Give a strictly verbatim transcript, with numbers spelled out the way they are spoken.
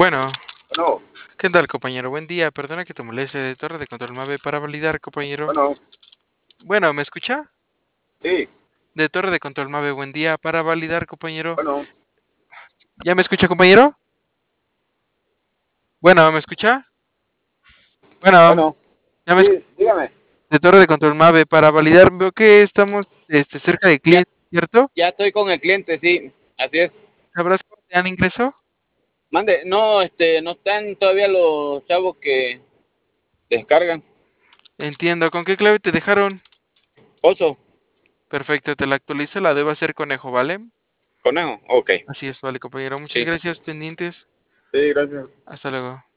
Bueno, Bueno, ¿qué tal, compañero? Buen día. Perdona que te moleste. De Torre de Control Mave para validar, compañero. bueno, Bueno, ¿me escucha? sí, De Torre de Control Mave, buen día para validar, compañero. bueno, ¿Ya me escucha, compañero? Bueno, ¿me escucha? Bueno, bueno, ya me escucha. sí, dígame. De Torre de Control Mave para validar. Veo que estamos este, cerca del Ya, cliente, ¿cierto? ya estoy con el cliente, sí, así es. ¿Sabrás cómo te dan ingreso? Mande, no, este, no están todavía los chavos que descargan. Entiendo. ¿Con qué clave te dejaron? Oso, Perfecto, te la actualizo. La debo hacer conejo, ¿vale? conejo, ok, Así es, vale, compañero. Muchas sí, gracias, pendientes. sí, gracias. Hasta luego.